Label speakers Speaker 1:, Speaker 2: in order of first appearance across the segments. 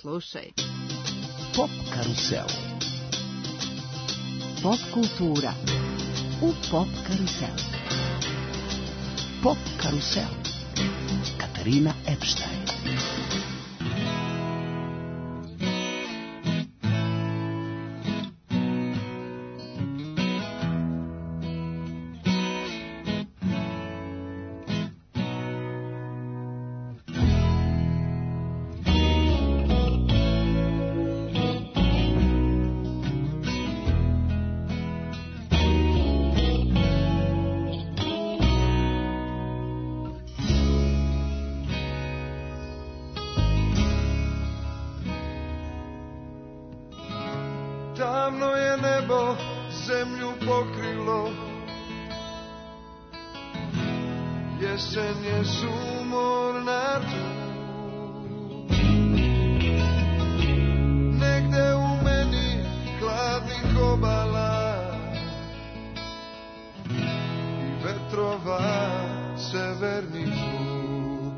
Speaker 1: Slušaj.
Speaker 2: Pop karusel.
Speaker 1: Pop kultura u Pop karuselu.
Speaker 2: Pop karusel. Katarina Epstein.
Speaker 3: Tamno je nebo zemlju pokrilo, jesen je sumorna tu. Negde u meni hladnih obala i vetrova severni zvuk.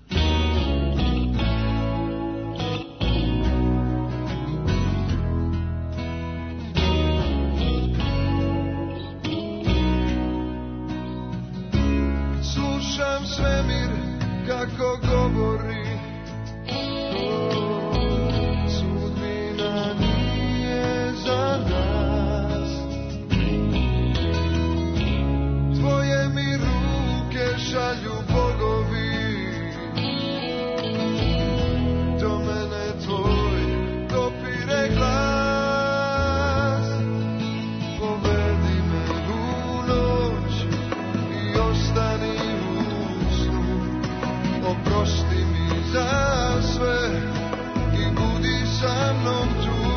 Speaker 3: Slušam svemir kako govori, sudbina nije za nas. Tvoje mi ruke šalju bogovi, do mene tvoj dopire glas. Povedi me u noć i ostani u snu, oprosti mi za sve i budi sa mnom tu.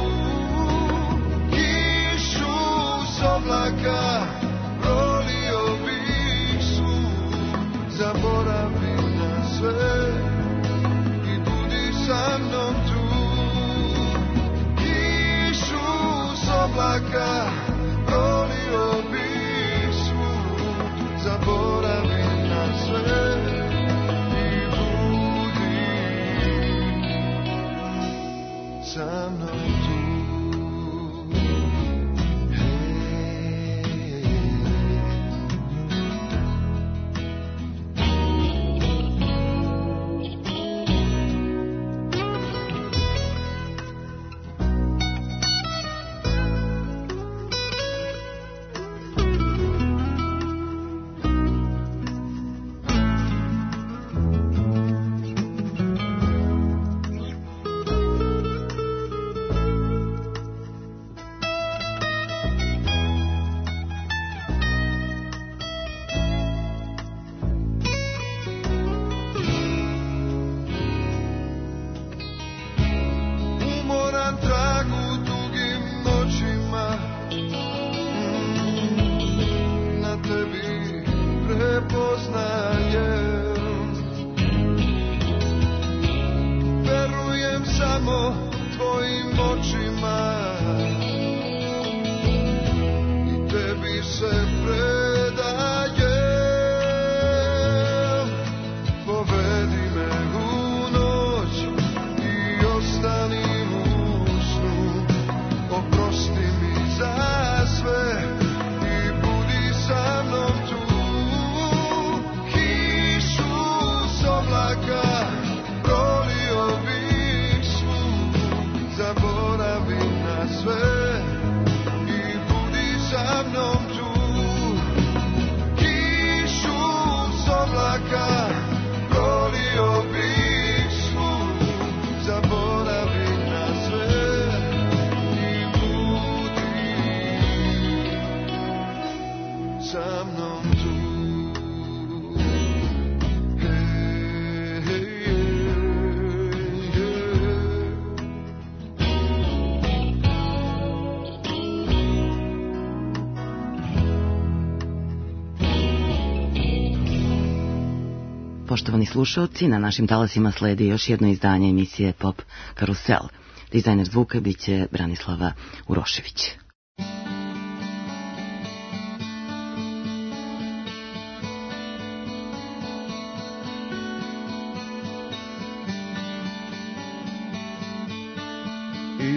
Speaker 3: Kišu s oblaka prolio bih svud, zaboravi na sve i budi sa mnom tu. Kišu s oblaka prolio bih svud, zaboravi na sve i budi sa mnom tu. Umoran trag u dugim noćima, na tebi prepoznajem. Verujem samo tvojim očima i tebi se predajem. Povedi me u noć i ostani u snu, oprosti mi za sve i budi sa mnom tu. Kišu s oblaka prolio bih svud, zaboravi na sve i budi sa mnom tu. Kišu s oblaka prolio bih svud, zaboravi na sve i budi sa mnom tu. Hey, hey,
Speaker 4: Poštovani slušalci, na našim talasima sledi još jedno izdanje emisije Pop Karusel. Dizajner zvuka biće Branislava Urošević.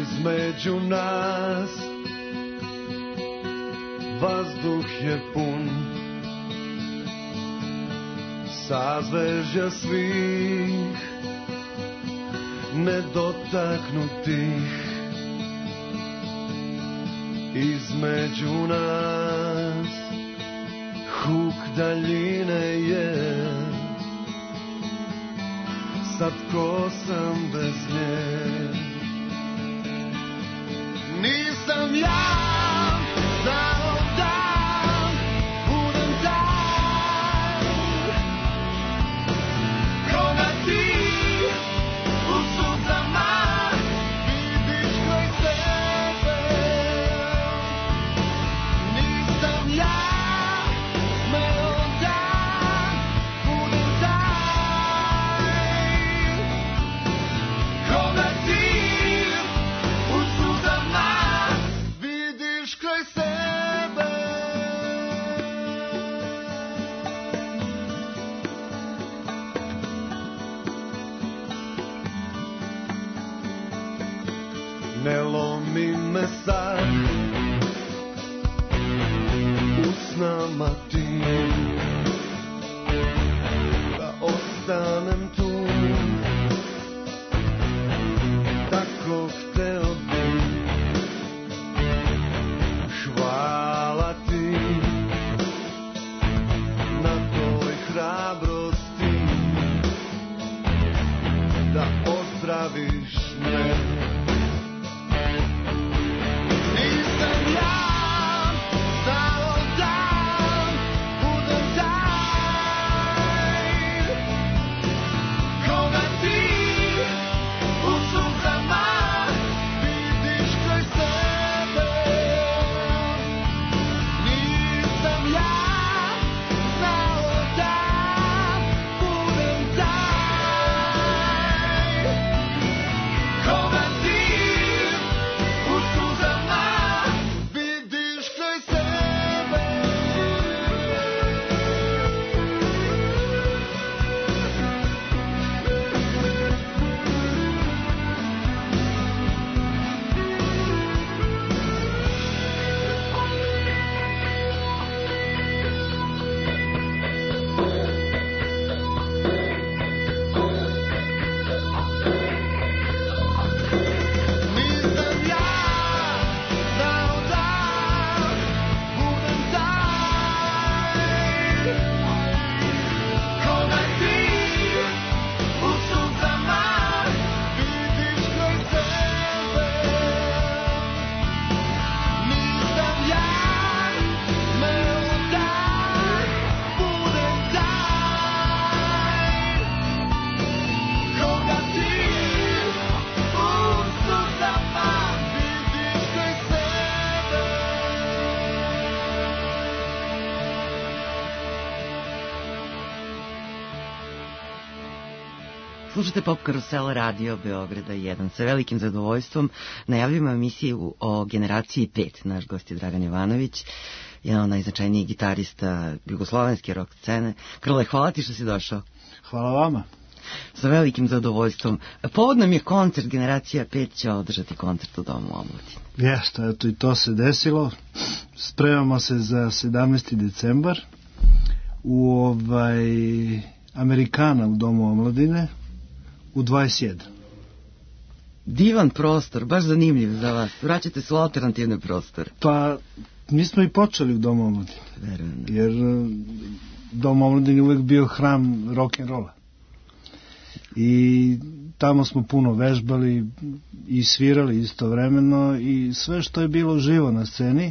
Speaker 3: između nas vazduh je pun sazvežja svih nedotaknutih. Između nas huk daljine je, sad ko sam bez nje. Nisam ja znao da budem taj ko da ti u suzama vidiš kraj sebe. Nisam ja smeo da budem taj ko da ti u suzama vidiš kraj sebe. Ne lomi me sad usnama ti da ostanem tu tako hteo bi. Hvala ti na toj hrabrosti da ozdraviš me. Nisam ja znao da budem taj ko da ti u suzama vidiš kraj sebe. Nisam ja znao da budem taj ko da ti u suzama vidiš kraj sebe. Nisam ja znao da budem taj ko da ti u suzama vidiš kraj sebe. Nisam ja smeo da budem taj ko da ti u suzama vidiš kraj sebe.
Speaker 4: Slušate Pop Karusel Radio Beograda 1. Sa velikim zadovoljstvom najavljujemo emisiju o generaciji 5. Naš gost je Dragan Jovanović, jedan od najznačajnijih gitarista jugoslovenske rock scene. Krle, hvala ti što si došao.
Speaker 5: Hvala vama.
Speaker 4: Sa velikim zadovoljstvom. Povod nam je koncert, generacija 5 će održati koncert u Domu omladine.
Speaker 5: Jeste, eto i to se desilo. Spremamo se za 17. decembar u Amerikana u Domu omladine u 21.
Speaker 4: Divan prostor, baš zanimljiv za vas. Vraćate se u alternativne prostore.
Speaker 5: Pa, mi smo i počeli u Domu omladine.
Speaker 4: Verujem.
Speaker 5: Jer Dom omladine je uvek bio hram rock'n'rolla. I tamo smo puno vežbali i svirali istovremeno i sve što je bilo živo na sceni,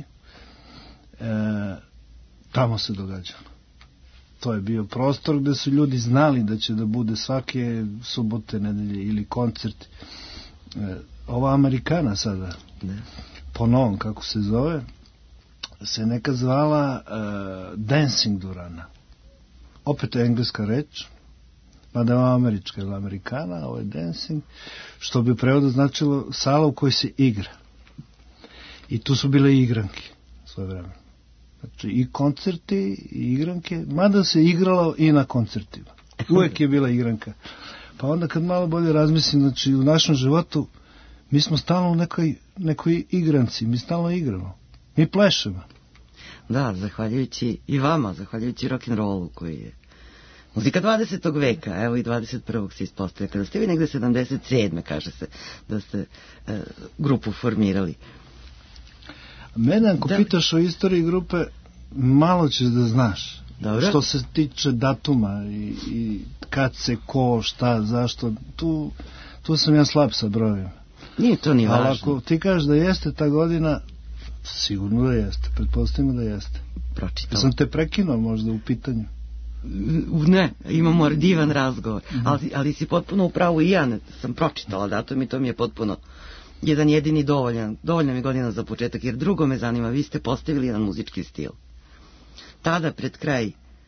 Speaker 5: tamo se događalo. To je bio prostor gde su ljudi znali da će da bude svake subote, nedelje ili koncert. Ova Amerikana sada, po novom kako se zove, se nekad zvala Dancing Durana. Opet je engleska reč, mada je američka ili Amerikana, ovo je Dancing, što bi u prevodu značilo sala u kojoj se igra. I tu su bile igranke svoje vremena. Znači i koncerti i igranke, mada se igralo i na koncertima. Uvek je bila igranka. Pa onda kad malo bolje razmislim, znači u našem životu mi smo stalno u nekoj igranci, mi stalno igramo, mi plešemo.
Speaker 4: Da, zahvaljujući i vama, zahvaljujući rock'n'rollu koji je muzika 20. veka, evo i 21. se ispostavlja. Kada ste vi negde 77. kaže se da ste grupu formirali.
Speaker 5: Mene ako pitaš o istoriji grupe, malo ćeš da znaš.
Speaker 4: Dobro.
Speaker 5: Što se tiče datuma i kad se ko, šta, zašto, tu sam ja slab sa brojima.
Speaker 4: Nije to ni važno.
Speaker 5: Ali ako ti kažeš da jeste ta godina, sigurno da jeste, pretpostavimo da jeste.
Speaker 4: Pročitao.
Speaker 5: Sam te prekinuo možda u pitanju.
Speaker 4: Ne, imamo divan razgovor, ali si potpuno u pravu i ja sam pročitala datum i to mi je potpuno jedan jedini dovoljna mi godina za početak, jer drugo me zanima, vi ste postavili jedan muzički stil. Tada, pred kraj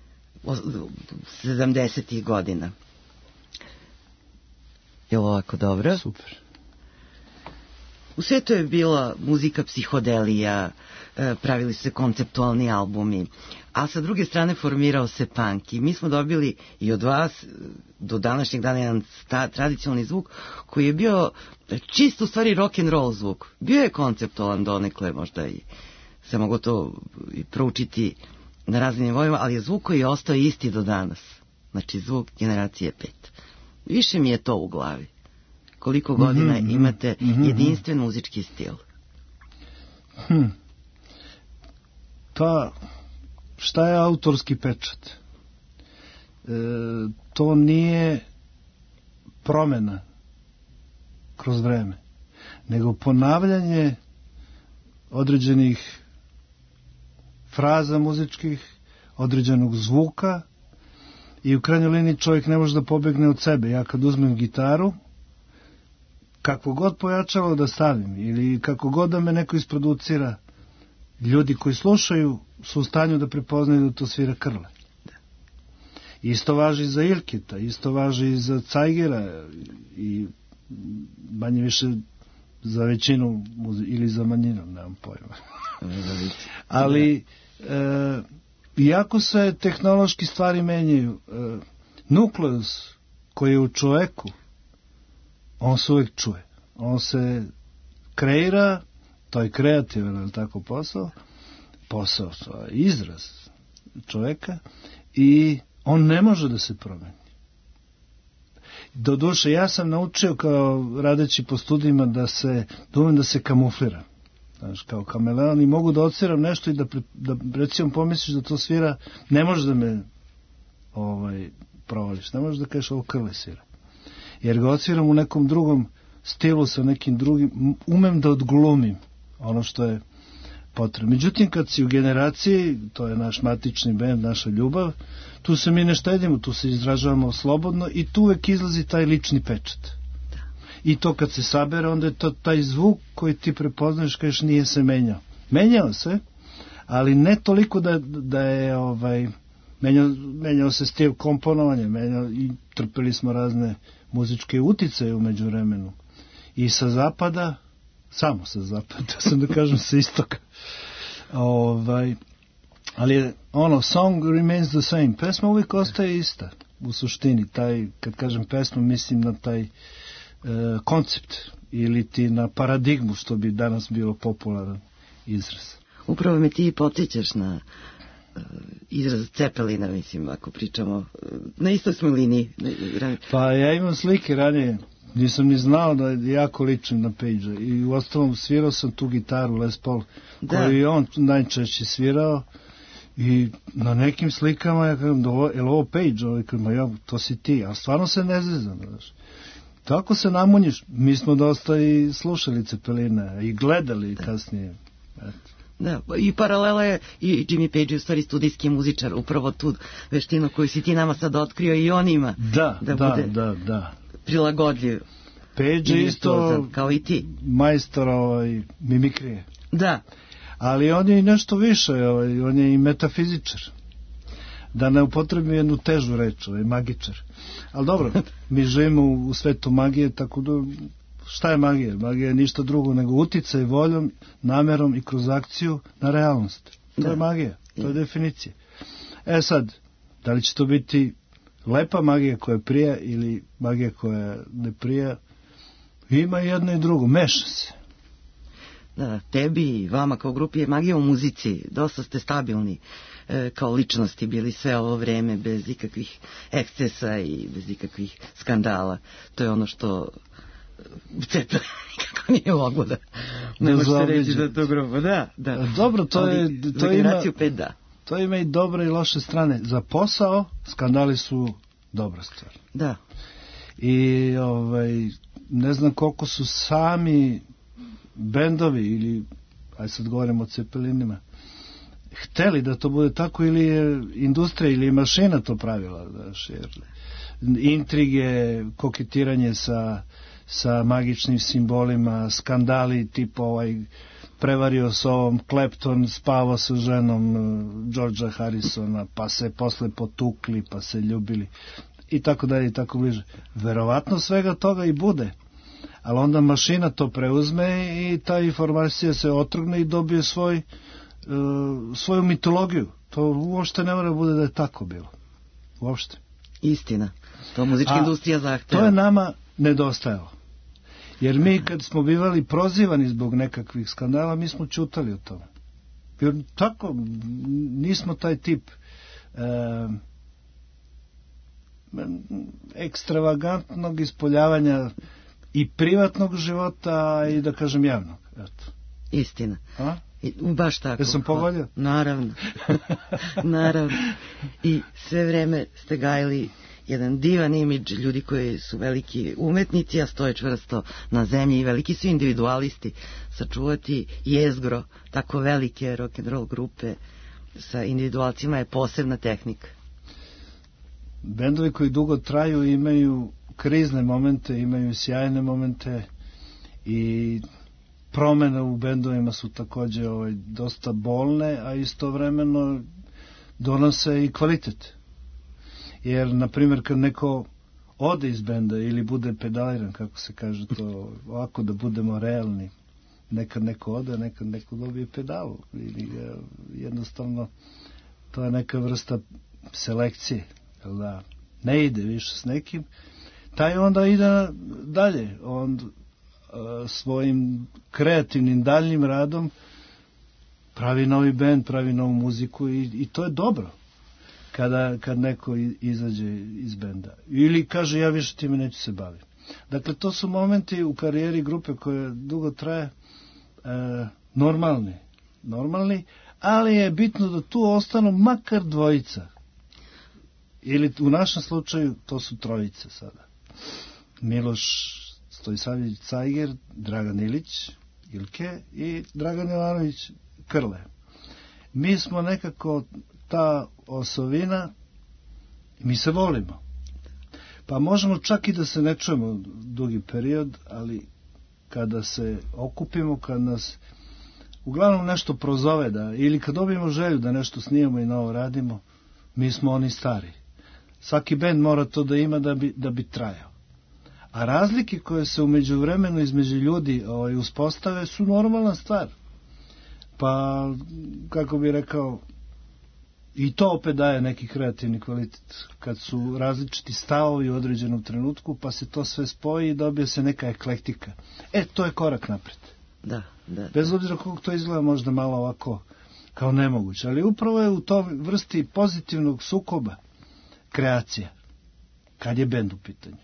Speaker 4: 70. godina. Je li ovako dobro?
Speaker 5: Super.
Speaker 4: U svetu je bila muzika psihodelija, pravili se konceptualni albumi, a sa druge strane formirao se punk i mi smo dobili i od vas do današnjeg dana jedan tradicionalni zvuk koji je bio čisto u stvari rock and roll zvuk. Bio je konceptualan donekle, možda i se mogo to i proučiti na raznim nivoima, ali je zvuk koji je ostao isti do danas. Znači zvuk generacije 5. Više mi je to u glavi. Koliko godina imate jedinstven muzički stil?
Speaker 5: Pa, šta je autorski pečat? To nije promena kroz vreme, nego ponavljanje određenih fraza muzičkih, određenog zvuka i u krajnjoj liniji čovjek ne može da pobegne od sebe. Ja kad uzmem gitaru, kako god pojačalo da stavim ili kako god da me neko isproducira, ljudi koji slušaju su u stanju da prepoznaju da to svira Krle. Isto važi za Ilketa, isto važi i za Cajgera i manje više za većinu ili za manjinu, nemam pojma. Ali iako se tehnološki stvari menjaju, nukleus koji je u čoveku, on se uvijek čuje. On se kreira, to je kreativan, ali tako posao, to je izraz čoveka i on ne može da se promeni. Doduše, ja sam naučio kao radeći po studijima da umem da se kamufliram. Znaš, kao kameleon i mogu da odsviram nešto i da recimo pomisliš da to svira, ne možeš da me provališ, ne možeš da kažeš ovo Krle svira. Jer ga odsviram u nekom drugom stilu sa nekim drugim, umem da odglumim ono što je potrebno. Međutim, kad si u generaciji, to je naš matični bend, naša ljubav, tu se mi ne štedimo, tu se izražavamo slobodno i tu uvek izlazi taj lični pečat. I to kad se sabere, onda je to taj zvuk koji ti prepoznaš, kažeš nije se menjao. Menjao se, ali ne toliko da je menjao se stil komponovanja, i trpeli smo razne muzičke uticaje u međuvremenu. I sa zapada, samo sa zapada, sam da kažem sa istoka. Ali je song remains the same. Pesma uvijek ostaje ista u suštini. Kad kažem pesma, mislim na taj koncept ili ti na paradigmu, što bi danas bilo popularan izraz.
Speaker 4: Upravo me ti podsjećaš na izraz Cepelina, mislim, ako pričamo na istoj smo liniji.
Speaker 5: Pa ja imam slike ranije, nisam ni znao da je jako ličim na Page-a i u ostalom svirao sam tu gitaru Les Paul, koju je on najčešće svirao i na nekim slikama ja kažem, je li ovo Page? To si ti, a stvarno se ne zezam, znaš. Tako se namunjiš. Mi smo dosta i slušali Cepelina i gledali kasnije.
Speaker 4: Da, i paralela je i Jimmy Page je u stvari studijski muzičar, upravo tu veštinu koju si ti nama sad otkrio i on ima.
Speaker 5: Da.
Speaker 4: Prilagodljiv.
Speaker 5: Page je isto
Speaker 4: kao i ti.
Speaker 5: Majstor mimikrije.
Speaker 4: Da.
Speaker 5: Ali on je i nešto više, on je i metafizičar. Da ne upotrebim jednu težu reč, magičar. Ali dobro, mi živimo u svetu magije, tako da šta je magija? Magija je ništa drugo nego uticaj voljom, namerom i kroz akciju na realnost. To je magija, to je definicija. Sad, da li će to biti lepa magija koja prija ili magija koja ne prija, Ima jedno i drugo, meša se.
Speaker 4: Da, tebi i vama kao grupi je magija u muzici, dosta ste stabilni kao ličnosti bili sve ovo vreme bez ikakvih ekscesa i bez ikakvih skandala. To je ono što Cepelin nikako nije moglo da ne možete reći za to grupa. Da.
Speaker 5: Dobro, to
Speaker 4: generaciju 5 da.
Speaker 5: To ima i dobre i loše strane. Za posao skandali su dobra stvar.
Speaker 4: Da.
Speaker 5: I ne znam koliko su sami bendovi ili, aj sad govorimo o Cepelinima, hteli da to bude tako ili je industrija ili je mašina to pravila, znaš, jer intrige, koketiranje sa magičnim simbolima, skandali tipa prevario s ovom, Clapton spavao sa ženom Georgea Harrisona, pa se posle potukli, pa se ljubili i tako dalje i tako bliže. Verovatno svega toga i bude, ali onda mašina to preuzme i ta informacija se otrgne i dobije svoju mitologiju. To uopšte ne mora bude da je tako bilo. Uopšte.
Speaker 4: Istina. To muzička industrija zahteva.
Speaker 5: To je nama nedostajalo. Jer mi kad smo bivali prozivani zbog nekakvih skandala, mi smo ćutali o tome. Jer tako, nismo taj tip ekstravagantnog ispoljavanja i privatnog života i da kažem javnog. Eto.
Speaker 4: Istina.
Speaker 5: A?
Speaker 4: Baš tako.
Speaker 5: Jesam pogodio?
Speaker 4: Naravno. Naravno. I sve vreme ste gajili jedan divan imidž, ljudi koji su veliki umetnici, a stoje čvrsto na zemlji i veliki su individualisti. Sačuvati jezgro tako velike rock'n'roll grupe sa individualcima je posebna tehnika.
Speaker 5: Bendovi koji dugo traju imaju krizne momente, imaju sjajne momente i promene u bendovima su takođe dosta bolne, a istovremeno donose i kvalitet. Jer, na primjer, kad neko ode iz benda ili bude pedaliran, kako se kaže to, ovako da budemo realni, nekad neko ode, nekad neko dobije pedalu, ili jednostavno to je neka vrsta selekcije, da ne ide više s nekim, taj onda ide dalje, on svojim kreativnim daljnim radom pravi novi bend, pravi novu muziku i to je dobro kad neko izađe iz benda ili kaže ja više time neću se baviti. Dakle, to su momenti u karijeri grupe koje dugo traje normalni, ali je bitno da tu ostanu makar dvojica ili u našem slučaju to su trojice sada. Miloš Stojsavljević Cajger, Dragan Ilić Ilke i Dragan Jovanović Krle. Mi smo nekako ta osovina i mi se volimo. Pa možemo čak i da se ne čujemo dugi period, ali kada se okupimo, kad nas uglavnom nešto prozove ili kad dobijemo želju da nešto snimamo i novo radimo, mi smo oni stari. Svaki bend mora to da ima da bi trajao. A razlike koje se u međuvremenu između ljudi uspostave su normalna stvar. Pa, kako bi rekao, i to opet daje neki kreativni kvalitet. Kad su različiti stavovi u određenom trenutku, pa se to sve spoji i dobije se neka eklektika. To je korak napred.
Speaker 4: Da.
Speaker 5: Bez obzira koliko to izgleda možda malo ovako kao nemoguće. Ali upravo je u toj vrsti pozitivnog sukoba kreacija. Kad je bend u pitanju.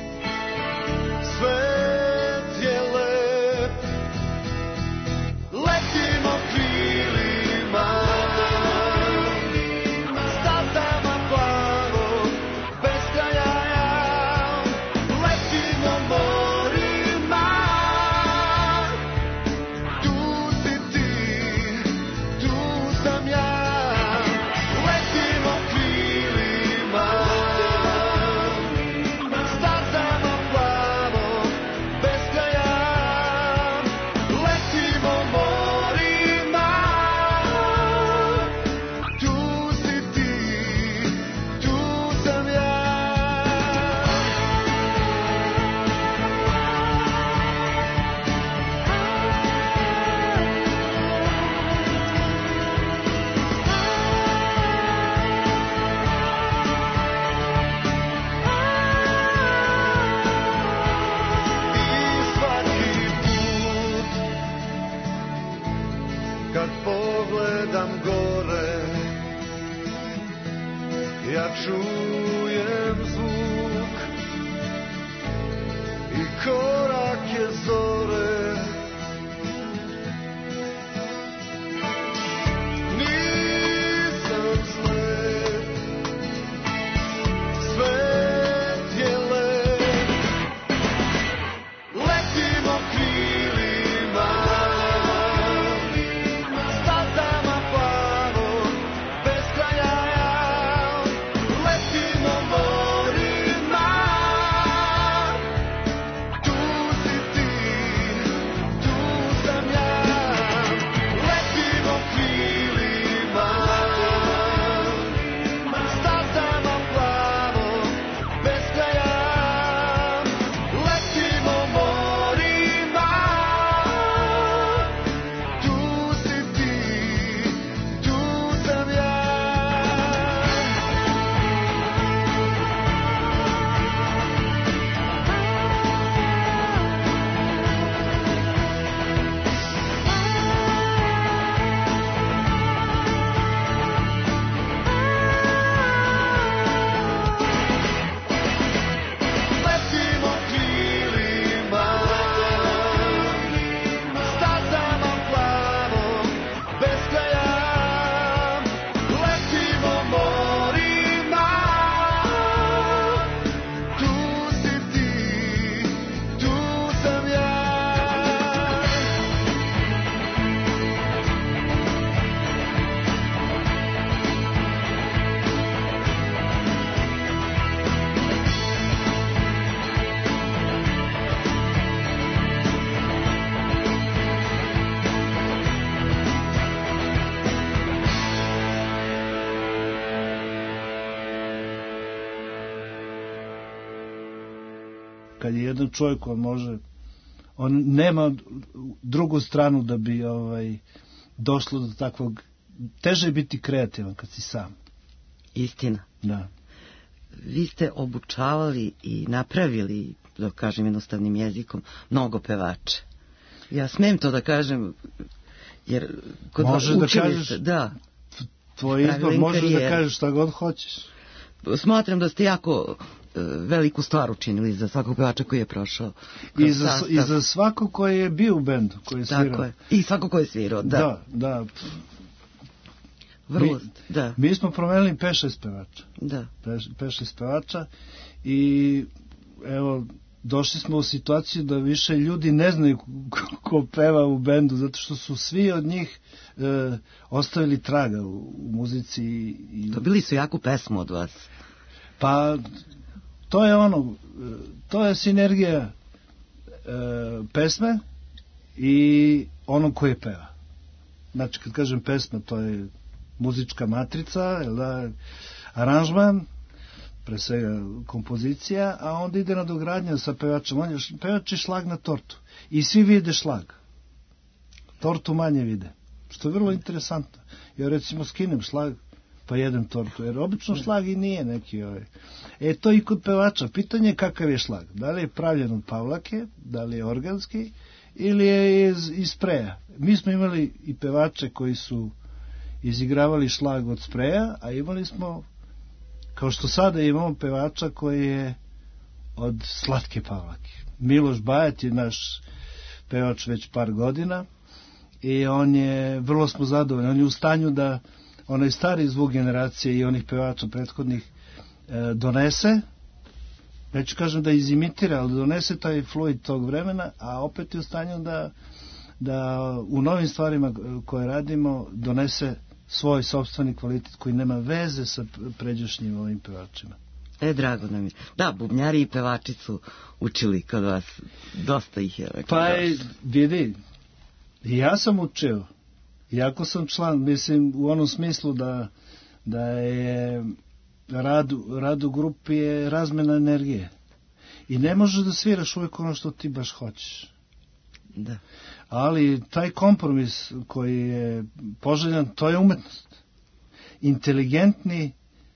Speaker 3: Let kad pogledam gore, ja čujem zvuk i korake zore. Nisam slep, svet je lep, letimo krilima, stazama plavom, bez kraja, letimo morima, tu si ti, tu sam ja, letimo krilima, stazama plavom, bez kraja, letimo morima, tu si ti, tu sam ja. Letimo krilima, stazama plavom, bez kraja, letimo morima, tu si ti, tu sam ja.
Speaker 5: Kad je jedan čovjek, on nema drugu stranu da bi došlo do takvog, teže je biti kreativan kad si sam.
Speaker 4: Istina.
Speaker 5: Da.
Speaker 4: Vi ste obučavali i napravili, da kažem jednostavnim jezikom, mnogo pevača. Ja smem to da kažem, jer kod vas
Speaker 5: Možeš da
Speaker 4: učili
Speaker 5: kažeš,
Speaker 4: ste, da,
Speaker 5: tvoj izbor,
Speaker 4: pravilim
Speaker 5: možeš da
Speaker 4: karijeru.
Speaker 5: kažeš šta god hoćeš.
Speaker 4: Smatram da ste jako veliku stvar učinili za svakog pevača koji je prošao.
Speaker 5: I za svako koji je bio u bendu, koji je svirao.
Speaker 4: Tako je. I svako koji je svirao, da.
Speaker 5: Da.
Speaker 4: Vrlo, da.
Speaker 5: Mi smo promenili 5-6 pevača.
Speaker 4: Da.
Speaker 5: 5-6 pevača i evo, došli smo u situaciju da više ljudi ne znaju ko peva u bendu, zato što su svi od njih ostavili traga u muzici.
Speaker 4: Dobili su jaku pesmu od vas.
Speaker 5: Pa, to je sinergija pesme i onog koje peva. Znači, kad kažem pesma, to je muzička matrica, aranžman, pre svega kompozicija, a onda ide nadogradnja sa pevačem. Pevač je šlag na tortu. I svi vide šlag. Tortu manje vide. Što je vrlo interesantno. Ja recimo skinem šlag, pa jedem tortu. Jer obično šlag i nije neki to i kod pevača. Pitanje je kakav je šlag. Da li je pravljen od pavlake, da li je organski, ili je iz spreja. Mi smo imali i pevače koji su izigravali šlag od spreja, a imali smo, kao što sada imamo pevača koji je od slatke pavlake. Miloš Bajat je naš pevač već par godina i vrlo smo zadovoljni. On je u stanju da onaj stari zvuk generacije i onih pevača prethodnih donese, neću kažem da izimitira, ali donese taj fluid tog vremena, a opet je u stanju da u novim stvarima koje radimo donese svoj sopstveni kvalitet koji nema veze sa pređašnjim ovim pevačima.
Speaker 4: Drago nam je. Da, bubnjari i pevači su učili kod vas. Dosta ih je.
Speaker 5: Pa vidi, ja sam učio. Iako sam član, mislim, u onom smislu da je rad u grupi je razmena energije. I ne možeš da sviraš uvijek ono što ti baš hoćeš.
Speaker 4: Da.
Speaker 5: Ali taj kompromis koji je poželjan, to je umetnost. Inteligentni,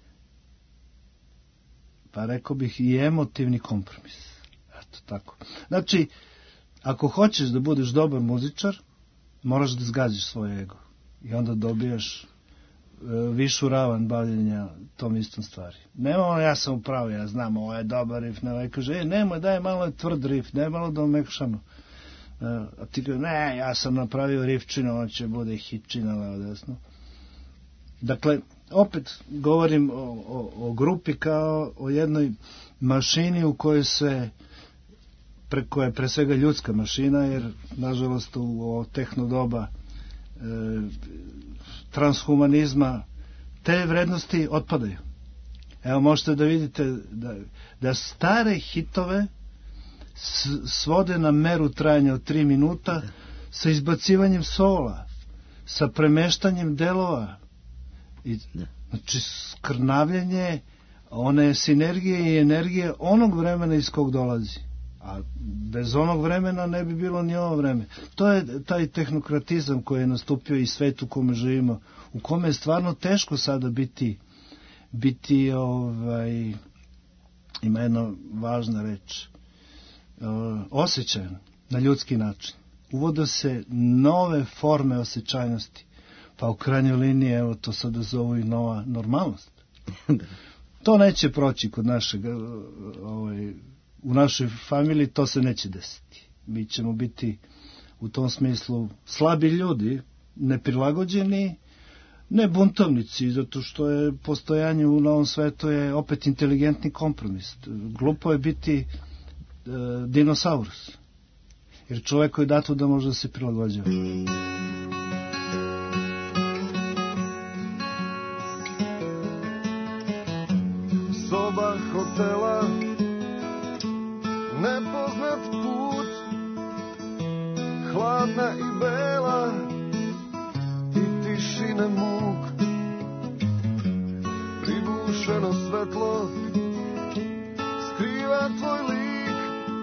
Speaker 5: pa rekao bih i emotivni kompromis. Eto tako. Znači, ako hoćeš da budeš dobar muzičar, moraš da zgađaš svoj ego. i onda dobijaš višu ravan bavljenja tom istom stvari. Nema ja sam upravo, ja znam, ovo je dobar riff, ne, kaže, nemoj, daj malo tvrd riff, daj malo da omekšamo. A ti kaže, ne, ja sam napravio riffčinu, on će bude hitčina levo desno. Dakle, opet govorim o grupi kao o jednoj mašini u kojoj se, koja je pre svega ljudska mašina, jer nažalost u tehno doba transhumanizma te vrednosti otpadaju. Evo možete da vidite da stare hitove svode na meru trajanja od 3 minuta sa izbacivanjem sola, sa premeštanjem delova. Znači skrnavljanje one sinergije i energije onog vremena iz kog dolazi. A bez onog vremena ne bi bilo ni ovo vreme. To je taj tehnokratizam koji je nastupio i svet u kome živimo, u kome je stvarno teško sada biti ima jedna važna reč, osjećajan na ljudski način. Uvode se nove forme osjećajnosti, pa u krajnjoj liniji, evo to sada zovu i nova normalnost. To neće proći kod našeg, u našoj familiji to se neće desiti. Mi ćemo biti u tom smislu slabi ljudi, neprilagođeni, ne buntovnici, zato što je postojanje u novom svetu je opet inteligentni kompromis. Glupo je biti dinosaurus, jer čoveku je dato da može da se prilagođava.
Speaker 3: Soba hotela, nepoznat put, hladna i bela i tišine muk, pribušeno svetlo skriva tvoj lik.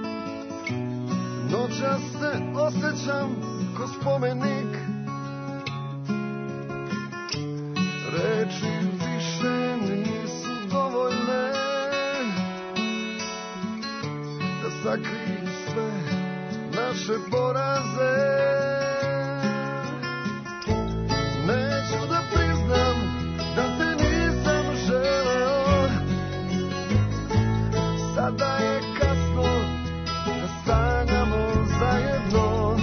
Speaker 3: Noćas se osjećam ko spomenik, reči više nisu dovoljne da sakriju sve naše poraze. Neću da priznam da te nisam želeo, sada je kasno da sanjamo zajedno.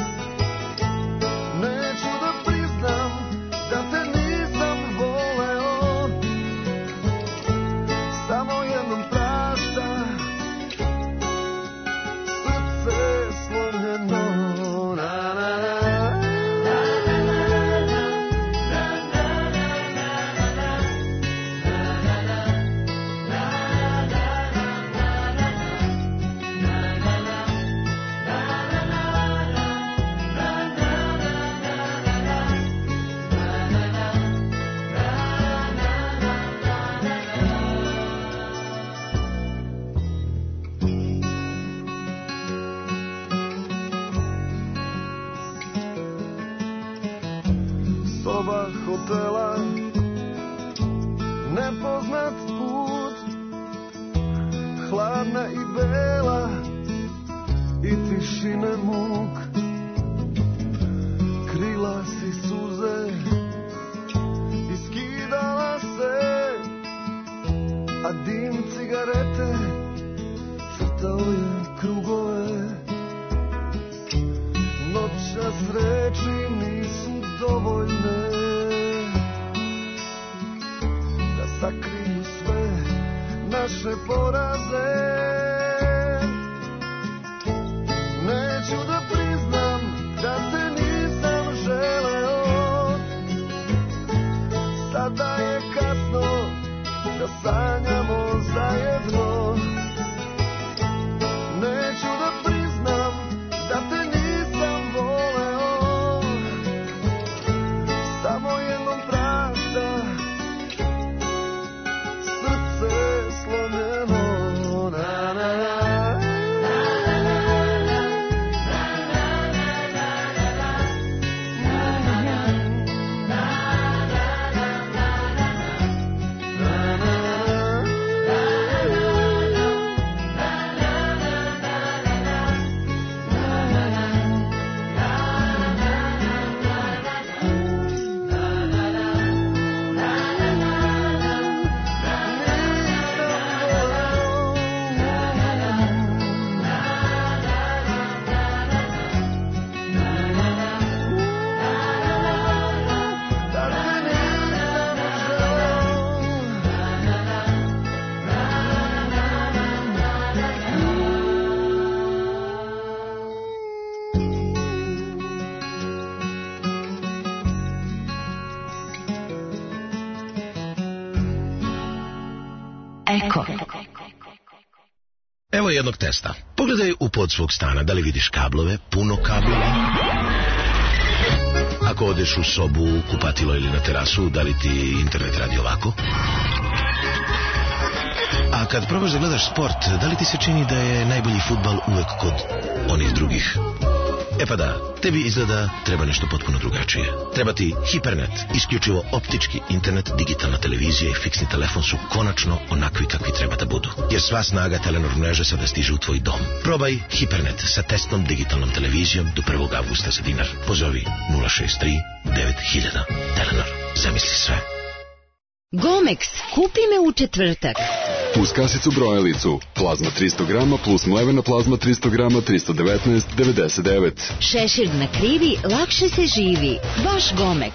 Speaker 3: Neću da priznam da te nisam voleo, samo jednom prašta, srce slomljeno. Soba hotela, nepoznat put, hladna i bela i tišine muk, krila si suze i skidala se, a dim cigarete crtao je krugove. Noćas reči nisu dovoljne da sakriju sve naše poraze. Neću da priznam da te nisam želeo, sada je kasno da sanjamo zajedno. Neću da priznam da te nisam voleo, samo jednom prašta, srce slomljeno.
Speaker 1: Eko.
Speaker 6: Evo jednog testa. Pogledaj u pod svog stana, da li vidiš kablove, puno kablova. Ako odeš u sobu, kupatilo ili na terasu, da li ti internet radi ovako? A kad probaš da gledaš sport, da li ti se čini da je najbolji fudbal uvek kod onih drugih? E pa da, tebi izgleda treba nešto potpuno drugačije. Treba ti Hipernet, isključivo optički internet, digitalna televizija i fiksni telefon su konačno onakvi kakvi treba da budu. Jer sva snaga Telenor mreže sada stiže u tvoj dom. Probaj Hipernet sa testnom digitalnom televizijom do 1. avgusta za dinar. Pozovi 063 9000. Telenor, zamisli sve.
Speaker 1: Gomex, kupi me u četvrtak.
Speaker 7: Uz kasicu brojalicu, plazma 300 grama plus mlevena plazma 300 grama 319,99.
Speaker 1: Šešir na krivi, lakše se živi. Baš Gomex.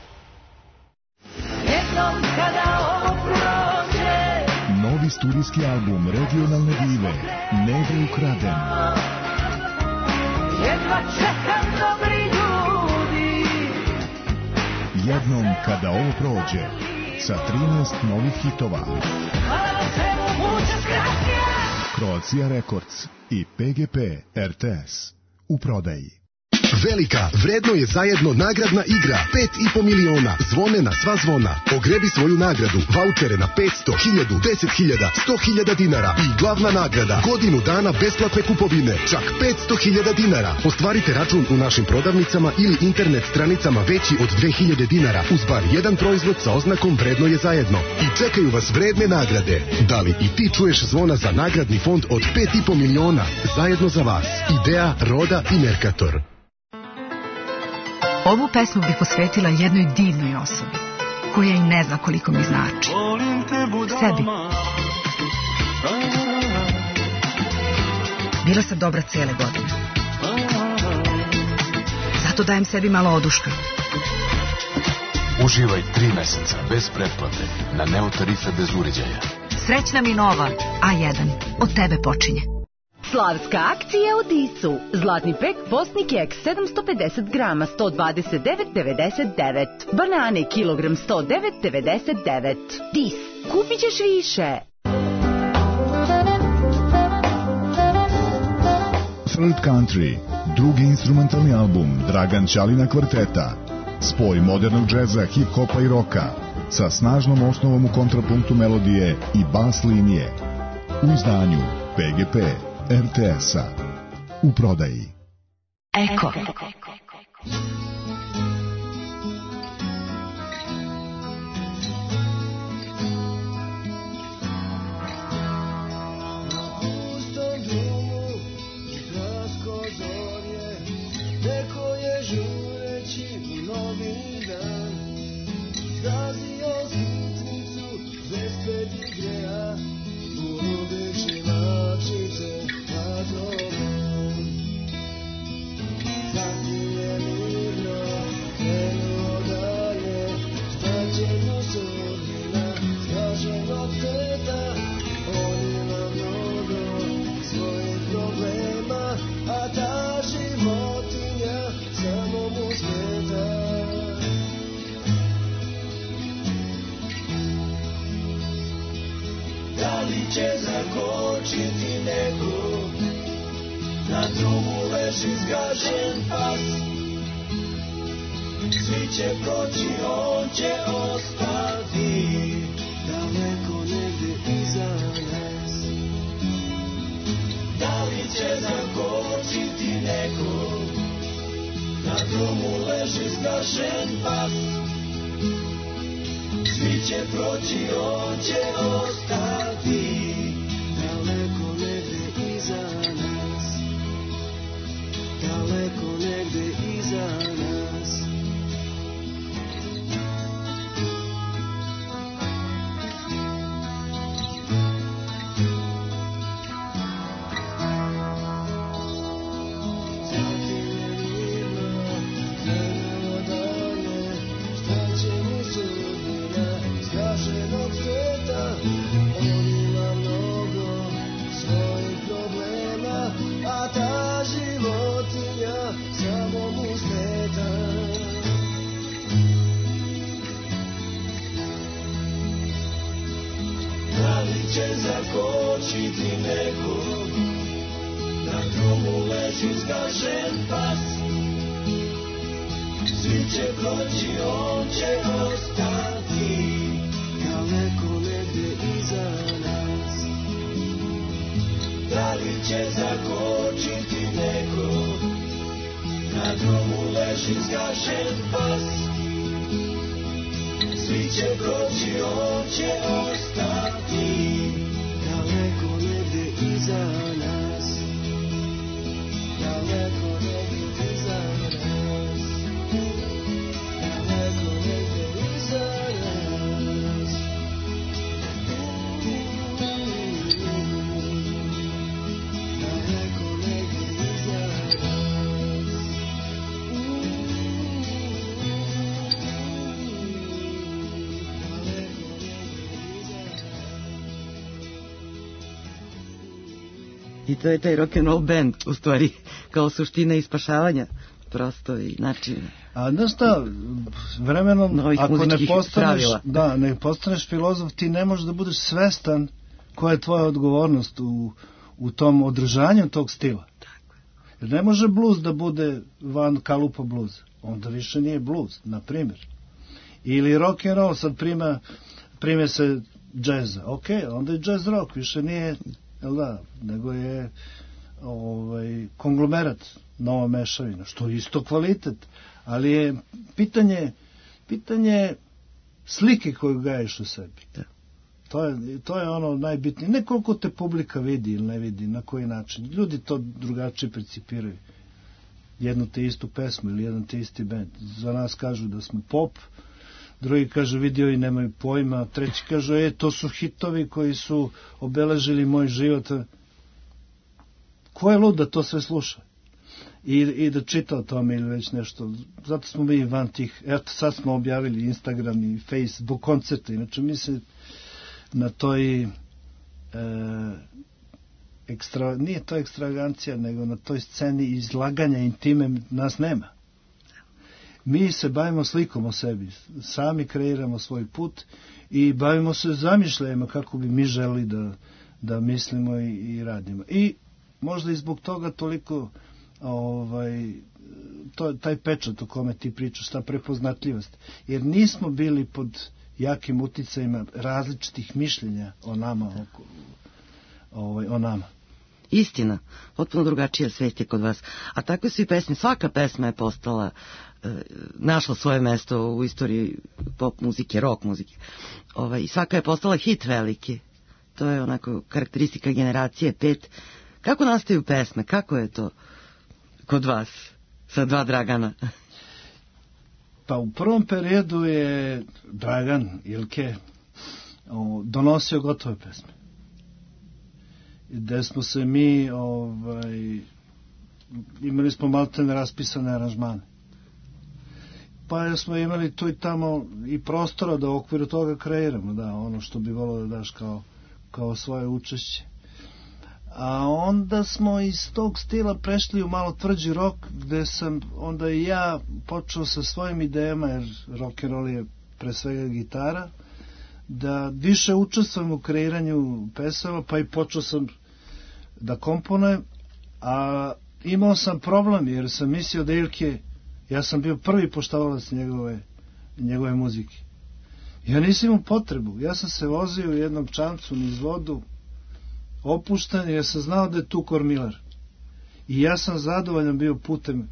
Speaker 3: Jednom kada ovo prođe,
Speaker 8: Novi studijski album Regionalne dive, Negde ukraden.
Speaker 3: jedva čekam dobri ljudi.
Speaker 8: Jednom kada ovo prođe, sa 13 novih hitova. Croatia Records i PGP RTS u prodaji.
Speaker 9: Velika, vredno je zajedno nagradna igra. 5,5 miliona. Zvone na sva zvona. Ogrebi svoju nagradu. Vaučere na 500, 1000, 10.000, 100.000 dinara. I glavna nagrada. Godinu dana besplatne kupovine. Čak 500.000 dinara. Ostvarite račun u našim prodavnicama ili internet stranicama veći od 2.000 dinara. Uz bar jedan proizvod sa oznakom vredno je zajedno. I čekaju vas vredne nagrade. Da li i ti čuješ zvona za nagradni fond od 5,5 miliona? Zajedno za vas. Idea, Roda i Mercator.
Speaker 10: Ovu pesmu bih posvetila jednoj divnoj osobi, koja i ne zna koliko mi znači. Sebi. Bila sam dobra cijele godine. Zato dajem sebi malo oduška.
Speaker 11: Uživaj 3 meseca bez pretplate na Neo tarife bez uređaja.
Speaker 10: Srećna mi nova A1. Od tebe počinje.
Speaker 12: Slavska akcija u Disu. Zlatni pek postni keks 750 grama 129,99. Banane kilogram 109,99. Dis. Kupit ćeš više.
Speaker 8: Third Country, drugi instrumentalni album Dragan Ćalina kvarteta. Spoj modernog džeza, hip-hopa i roka sa snažnom osnovom u kontrapunktu melodije i bas linije. U izdanju PGP RTS-a. U prodaji.
Speaker 1: Eko.
Speaker 3: će zakočiti neko, na drugu leži zgažen pas. Svi će proći, on će ostati, daleko negdje iza nas. Da li će zakočiti neko, na drugu leži zgažen pas. Svi će proći, on će ostati, daleko negdje iza nas, daleko negdje iza nas. Zgaženog sveta, on ima mnogo će zakočiti neko, na gromu leži zgažen pas. Svi će proći, on će ostati daleko negde iza nas. Da li će zakočiti neko, na gromu leži zgažen pas. Svi će proći, on će ostati daleko negde iza nas. Daleko negde iza nas. Daleko negde iza nas. Daleko negde iza
Speaker 4: I to je taj rock'n'roll band, u stvari, kao suština ispašavanja, prosto i način.
Speaker 5: A znaš šta, vremenom, ako ne postaneš filozof, ti ne možeš da budeš svestan koja je tvoja odgovornost u tom održanju tog stila. Jer ne može bluz da bude van kalupa bluza. Onda više nije bluz, na primjer. Ili rock and roll, sad prime se džeza. Ok, onda je jazz rock, više nije, jel da, nego je konglomerat, nova mešavina, što je isto kvalitet. Ali je pitanje slike koju gaješ u sebi. To je ono najbitnije. Ne koliko te publika vidi ili ne vidi, na koji način. Ljudi to drugačije percipiraju. Jednu te istu pesmu ili jedan te isti band. Za nas kažu da smo pop, drugi kažu vidio i nemaju pojma, treći kažu to su hitovi koji su obeležili moj život. Ko je lud da to sve sluša? I da čita o tome ili već nešto. Zato smo mi van tih, eto sad smo objavili Instagram i Facebook koncerte, inače mi se na toj nije to ekstravagancija, nego na toj sceni izlaganja intime nas nema. Mi se bavimo slikom o sebi, sami kreiramo svoj put i bavimo se zamišljajima kako bi mi želi da mislimo i radimo. I možda i zbog toga toliko taj pečat o kome ti pričaš, ta prepoznatljivost, jer nismo bili pod jakim uticajima različitih mišljenja o nama, o nama.
Speaker 4: Istina, potpuno drugačija svest je kod vas. A takve su i pesme, svaka pesma je postala, našla svoje mesto u istoriji pop muzike, rock muzike. I svaka je postala hit veliki. To je onako karakteristika generacije 5. Kako nastaju pesme? Kako je to kod vas sa dva Dragana?
Speaker 5: Pa u prvom periodu je Dragan Ilke donosio gotove pesme. Gde smo se mi imali smo maltene raspisane aranžmane. Pa smo imali tu i tamo i prostora da u okviru toga kreiramo, da, ono što bi volio da daš kao svoje učešće. A onda smo iz tog stila prešli u malo tvrđi rock, gde sam onda i ja počeo sa svojim idejama, jer rock and roll je pre svega gitara, da više učestvujem u kreiranju pesama, pa i počeo sam da komponujem, a imao sam problem, jer sam mislio da Ilke, ja sam bio prvi poštavalac njegove muzike. Ja nisam imao potrebu, ja sam se vozio u jednom čamcu niz vodu, opušten, jer sam znao da je tu kormilar. I ja sam zadovoljan bio putem,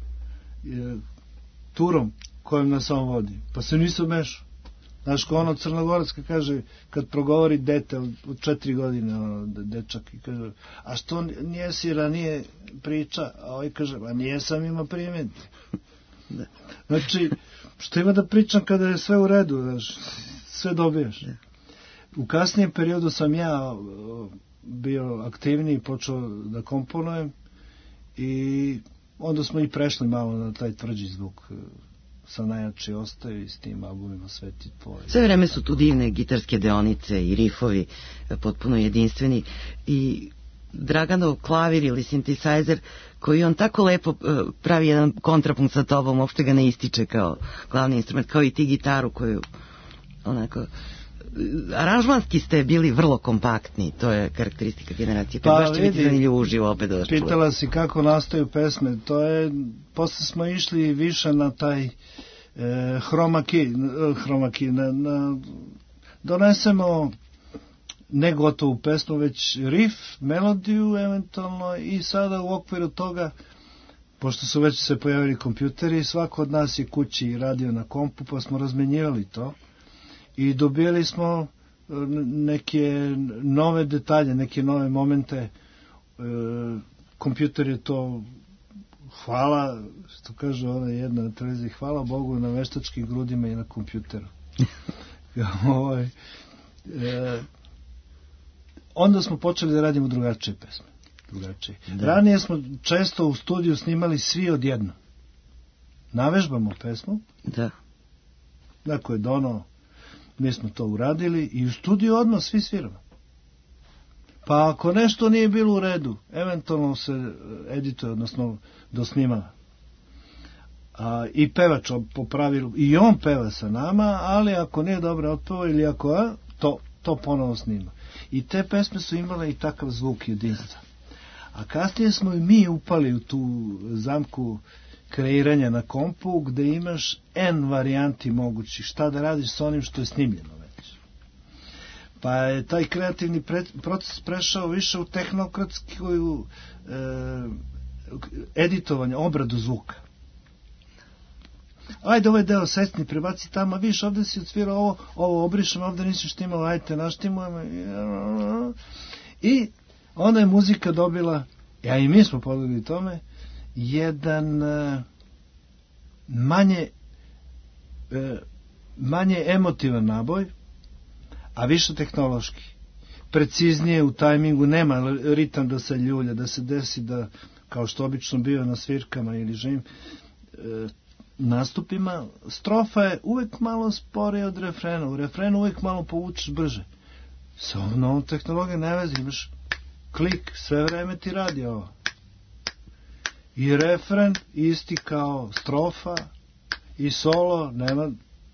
Speaker 5: turom kojom nas on vodi. Pa se nisam mešao. Znaš, ko ono Crnogorac kaže, kad progovori dete od 4 godine, dečak, i kaže, a što nijesi ranije priča? A ovaj kaže, a nijesam ima primjedbi. Znači, što ima da pričam kada je sve u redu, znaš, sve dobijaš. U kasnijem periodu sam ja bio aktivniji, počeo da komponujem i onda smo i prešli malo na taj tvrđi zvuk. Sam najjači ostaju i s tim albumima Sveti tvoj.
Speaker 4: Sve vreme su tu divne gitarske deonice i rifovi potpuno jedinstveni i Draganov klavir ili synthesizer koji on tako lepo pravi jedan kontrapunkt sa tobom, uopšte ga ne ističe kao glavni instrument, kao i ti gitaru koju onako aranžmanski ste bili vrlo kompaktni, to je karakteristika generacije. Pa baš će biti zanimljivo uživo opet da vas čujem.
Speaker 5: Pitala si kako nastaju pesme, to je, posle smo išli više na taj chroma key, donesemo ne gotovu pesmu, već riff, melodiju eventualno i sada u okviru toga, pošto su već se pojavili kompjuteri, svako od nas je kući radio na kompu, pa smo razmenjivali to i dobili smo neke nove detalje, neke nove momente. Kompjuter je to, hvala, što kaže ona jedna na televiziji, hvala Bogu na veštačkim grudima i na kompjuteru. Onda smo počeli da radimo drugačije pesme. Ranije smo često u studiju snimali svi odjedno. Navežbamo pesmu.
Speaker 4: Da.
Speaker 5: Neko je donao, mi smo to uradili i u studiju odmah svi sviramo. Pa ako nešto nije bilo u redu, eventualno se edituje, odnosno dosnima. I pevač po pravilu, i on peva sa nama, ali ako nije dobro otpeva ili ako to ponovo snima. I te pesme su imale i takav zvuk jedinstva. A kasnije smo i mi upali u tu zamku kreiranja na kompu, gde imaš N varijanti mogući, šta da radiš s onim što je snimljeno već. Pa je taj kreativni proces prešao više u tehnokratsku editovanje, obradu zvuka. Ajde, ovaj deo sesni prebaci tamo, viš, ovde si odsvirao ovo obrišem, ovde nisi štimao, ajte, naštimujemo. I onda je muzika dobila, i mi smo podlegli tome, jedan manje emotivan naboj, a više tehnološki. Preciznije u tajmingu, nema ritam da se ljulja, da se desi da, kao što obično bio na svirkama ili živim nastupima, strofa je uvek malo sporije od refrena. U refrenu uvek malo povučeš brže. Sa ovom novom tehnologijom ne vezi, imaš klik, sve vreme ti radi ovo. I refren isti kao strofa i solo, nema...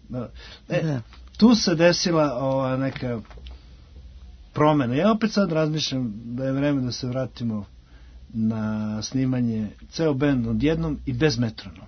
Speaker 5: Tu se desila neka promena. Ja opet sad razmišljam da je vreme da se vratimo na snimanje ceo bend odjednom i bez metronoma.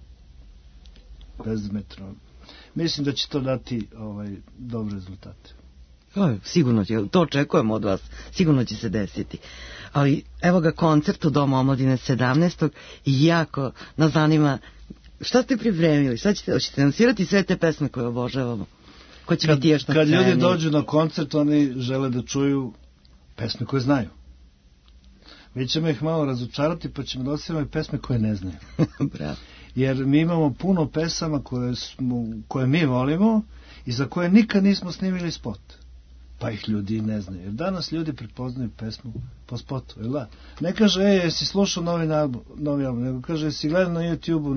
Speaker 5: Bez metronoma. Mislim da će to dati dobre rezultate.
Speaker 4: Sigurno će, to očekujemo od vas, sigurno će se desiti. Ali evo ga koncert u Domu omladine 17. i jako nas zanima šta ste pripremili, hoćete nam svirati sve te pesme koje obožavamo? Ko će biti još na sceni?
Speaker 5: Kad ljudi dođu na koncert, oni žele da čuju pesme koje znaju. Mi ćemo ih malo razočarati, pa ćemo da osviramo i pesme koje ne znaju.
Speaker 4: Bravo.
Speaker 5: Jer mi imamo puno pesama koje mi volimo i za koje nikad nismo snimili spot. Pa ih ljudi ne znaju. Jer danas ljudi prepoznaju pesmu po spotu. Ne kaže, jesi slušao novi album, nego kaže, jesi gledao na YouTube-u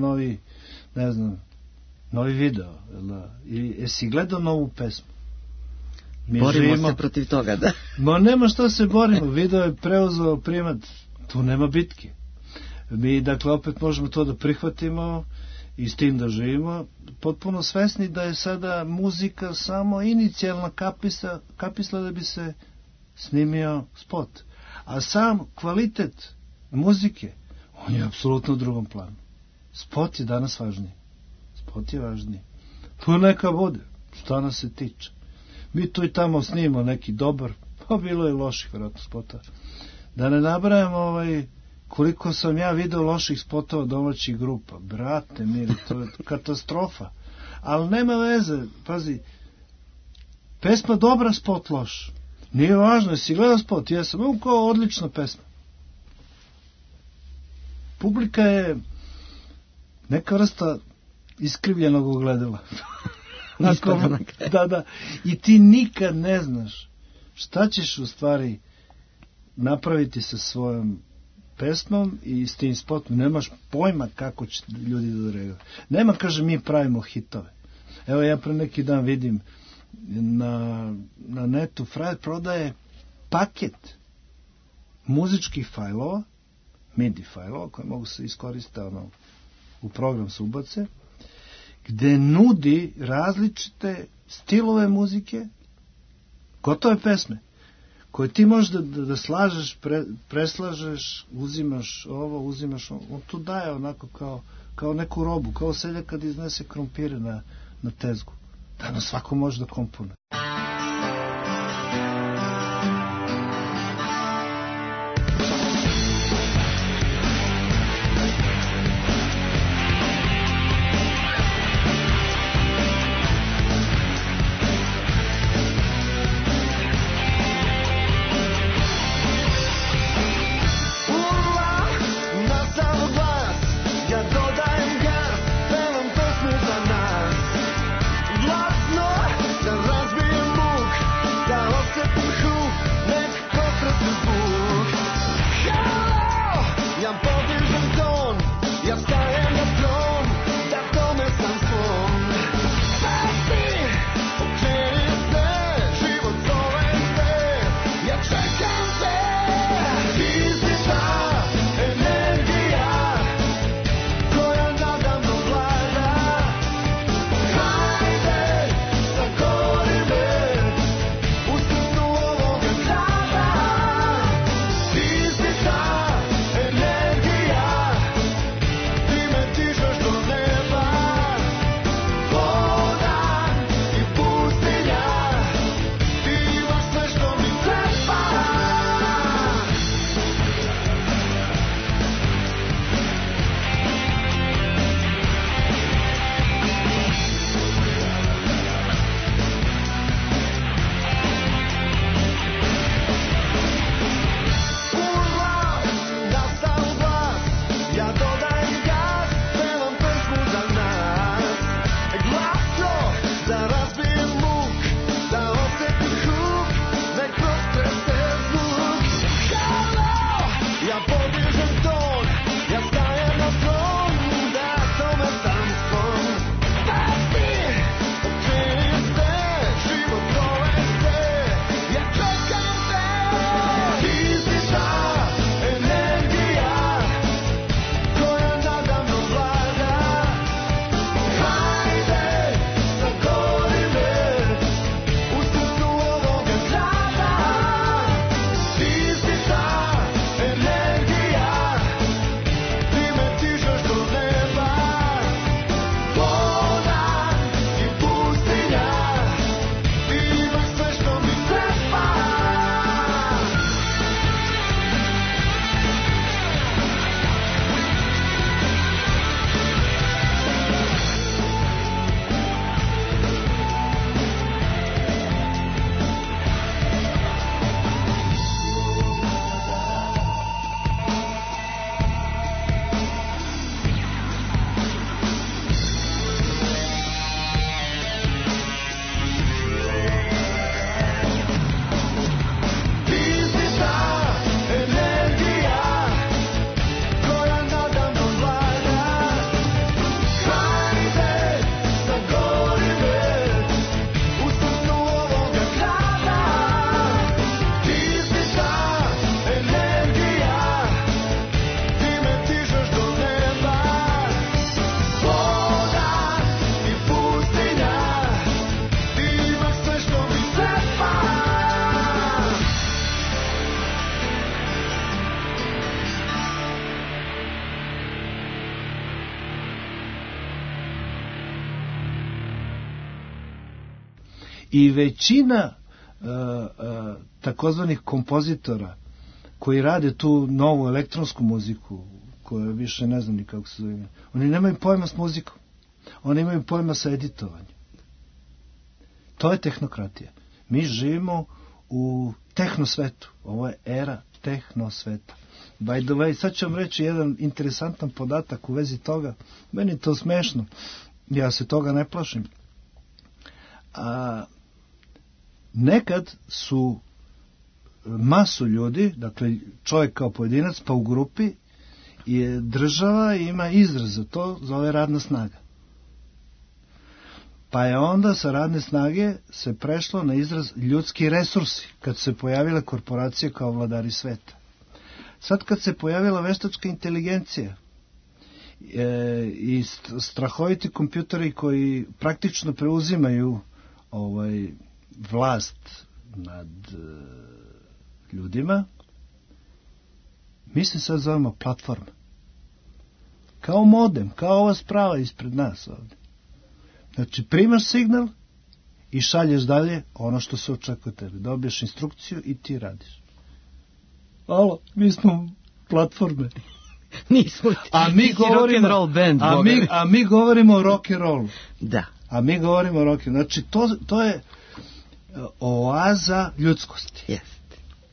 Speaker 5: novi video. Ili jesi gledao novu pesmu.
Speaker 4: Borimo se protiv toga, da.
Speaker 5: Ma nema što se borimo. Video je preuzeo primat. Tu nema bitke. Mi, dakle, opet možemo to da prihvatimo i s tim da živimo, potpuno svesni da je sada muzika samo inicijalna kapisla da bi se snimio spot. A sam kvalitet muzike, on je apsolutno u drugom planu. Spot je danas važniji. Spot je važniji. To neka bude, šta nas se tiče. Mi tu i tamo snimamo neki dobar, pa bilo je loših vjerojatno spota. Da ne nabrajamo koliko sam ja video loših spotova domaćih grupa. Brate mili, to je katastrofa. Ali nema veze, pazi, pesma dobra, spot loš. Nije važno, jesi gledao spot? Jesam, kao odlična pesma. Publika je neka vrsta iskrivljenog ogledala. Da. I ti nikad ne znaš šta ćeš u stvari napraviti sa svojom pesmom i s tim spotom. Nemaš pojma kako će ljudi da reagiraju. Nema, kaže, mi pravimo hitove. Evo, ja pre neki dan vidim na netu frajer prodaje paket muzičkih fajlova, MIDI fajlova, koje mogu se iskoristiti u program se ubace, gde nudi različite stilove muzike Gotove pesme koje ti možeš da slažeš, preslažeš, uzimaš ovo, uzimaš ovo. On tu daje onako kao neku robu, kao seljak kad iznese krompire na tezgu. Danas svako može da komponuje. I većina takozvanih kompozitora koji rade tu novu elektronsku muziku, koja više ne znam ni kako se zove, oni nemaju pojma s muzikom, oni imaju pojma sa editovanjem. To je tehnokratija. Mi živimo u tehnosvetu. Ovo je era tehnosveta. By the way, sad ću vam reći jedan interesantan podatak u vezi toga. Meni je to smešno. Ja se toga ne plašim. Nekad su masu ljudi, dakle čovjek kao pojedinac, pa u grupi, je država ima izraz za to, zove radna snaga. Pa je onda sa radne snage se prešlo na izraz ljudski resursi, kad se pojavile korporacije kao vladari sveta. Sad kad se pojavila veštačka inteligencija i strahoviti kompjuteri koji praktično preuzimaju vlast nad ljudima, mi se sad zovemo platforma. Kao modem, kao ova sprava ispred nas ovdje. Znači, primaš signal i šalješ dalje ono što se očekuje tebe. Dobiješ instrukciju i ti radiš. Alo, mi smo platforme.
Speaker 4: Nismo
Speaker 5: a mi govorimo
Speaker 4: rock and roll band.
Speaker 5: A mi govorimo o rock and rollu.
Speaker 4: Da.
Speaker 5: A mi govorimo o rock and rollu. Znači, to je oaza ljudskosti.
Speaker 4: Jeste.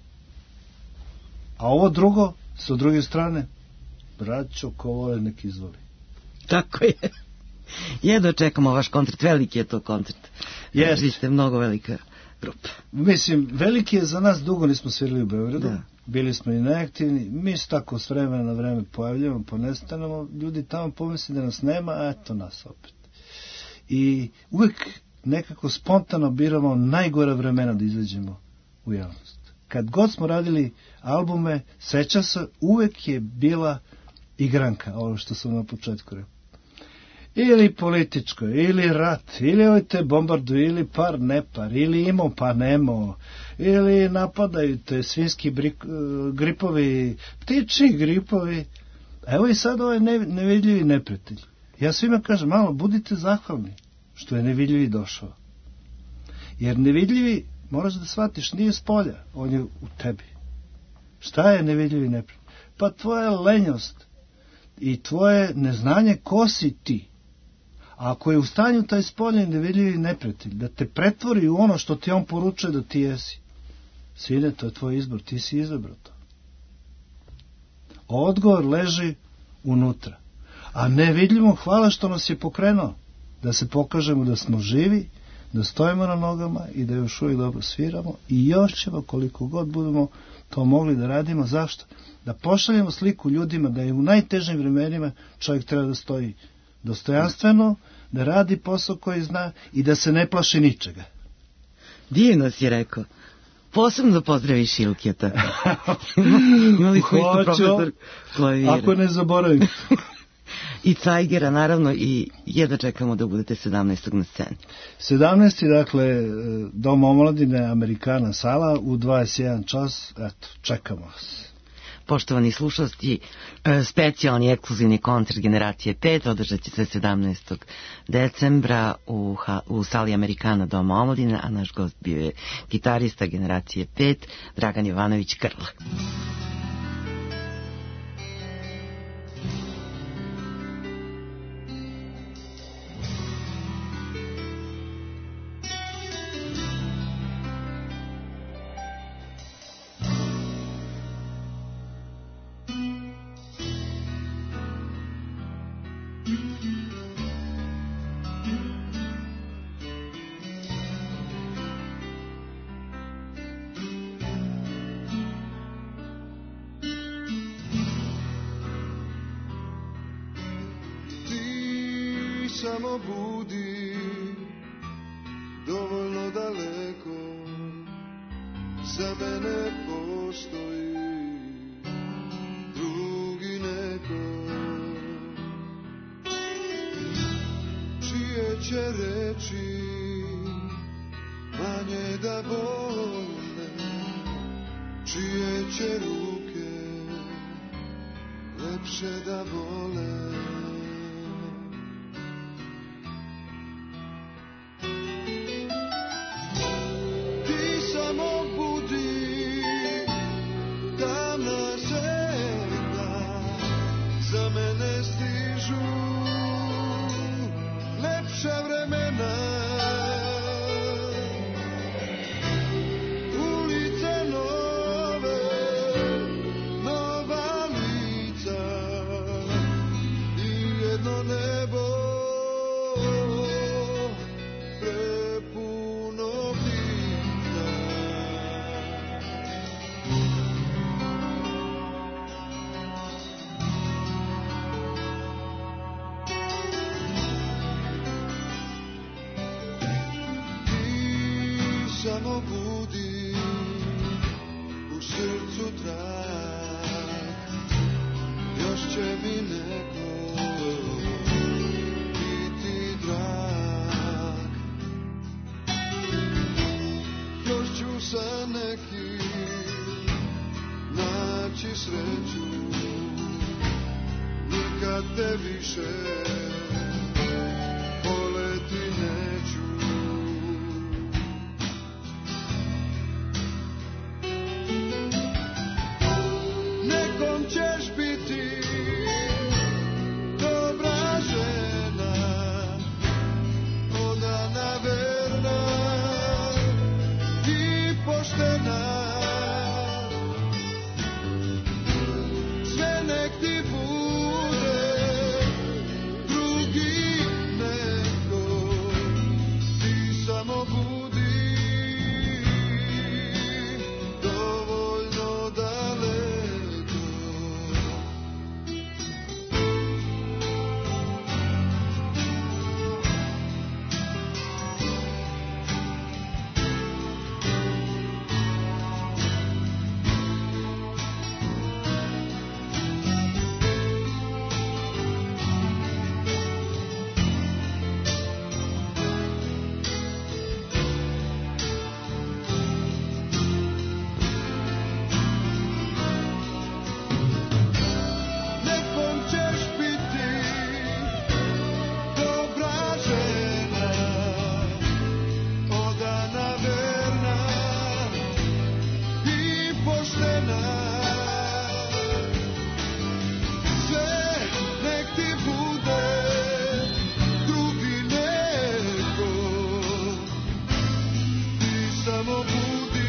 Speaker 5: A ovo drugo, sa druge strane, braćo, ko vole nek izvoli.
Speaker 4: Tako je. Jedno čekamo vaš koncert, veliki je to koncert.
Speaker 5: Jeste.
Speaker 4: Vi ste mnogo velika grupa.
Speaker 5: Mislim, veliki je za nas, dugo nismo svirali u Beogradu.
Speaker 4: Da.
Speaker 5: Bili smo i neaktivni. Mi se tako s vremena na vreme pojavljamo, ponestanemo. Ljudi tamo pomisli da nas nema, a eto nas opet. I uvek nekako spontano biramo najgora vremena da izađemo u javnost. Kad god smo radili albume, seća se, uvek je bila igranka, ovo što sam na početku rekao. Ili političko, ili rat, ili ovaj te bombarduju, ili par nepar, ili imao pa nemao, ili napadaju te svinski gripovi, ptičji gripovi. Evo i sad ovaj nevidljivi neprijatelj. Ja svima kažem, malo budite zahvalni što je nevidljivi došao. Jer nevidljivi, moraš da shvatiš, nije s polja, on je u tebi. Šta je nevidljivi neprijatelj? Pa tvoja lenjost i tvoje neznanje ko si ti. A ako je u stanju taj spoljni nevidljivi neprijatelj da te pretvori u ono što ti on poručuje da ti jesi, sine, to je tvoj izbor, ti si izabrao to. Odgovor leži unutra. A nevidljivo, hvala što nas je pokrenuo, da se pokažemo da smo živi, da stojimo na nogama i da još uvijek dobro sviramo i još ćemo koliko god budemo to mogli da radimo. Zašto? Da pošaljemo sliku ljudima da je u najtežim vremenima čovjek treba da stoji dostojanstveno, da radi posao koji zna i da se ne plaši ničega.
Speaker 4: Divno si rekao. Posebno pozdravi Šilketa. Imali smo isto profesor klavira.
Speaker 5: Ako ne zaboravim.
Speaker 4: I Cajgera, naravno, i jedno čekamo da budete 17. na sceni.
Speaker 5: 17. dakle, Dom omladine, Amerikana sala, u 21 čas, eto, čekamo vas.
Speaker 4: Poštovani slušalci, specijalni ekskluzivni koncert Generacije 5 održat će se 17. decembra u sali Amerikana Doma omladine, a naš gost bio je gitarista Generacije 5, Dragan Jovanović Krla.
Speaker 3: Samo budi dovoljno daleko, za mene postoji drugi neko, čije će reči manje da bole, čije će ruke lepše da vole. Samo budi u srcu trag, još će mi neko biti drag, još ću sa sreću, nikad te više voleti neću. Nekom ćeš biti dobra žena, odana, verna i poštena. Sve nek ti bude drugi neko, ti samo budi dovoljno daleko. Nekom ćeš biti dobra žena, odana, verna i poštena. Sve nek ti bude drugi neko, ti samo budi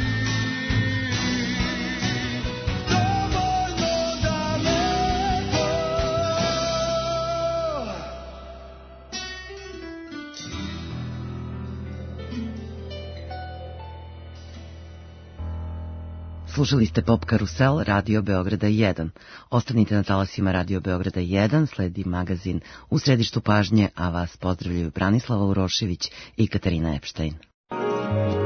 Speaker 3: dovoljno daleko.
Speaker 4: Slušali ste Pop Karusel, Radio Beograda 1. Ostanite na talasima Radio Beograda 1, sledi magazin U središtu pažnje, a vas pozdravljaju Branislava Urošević i Katarina Epštajn.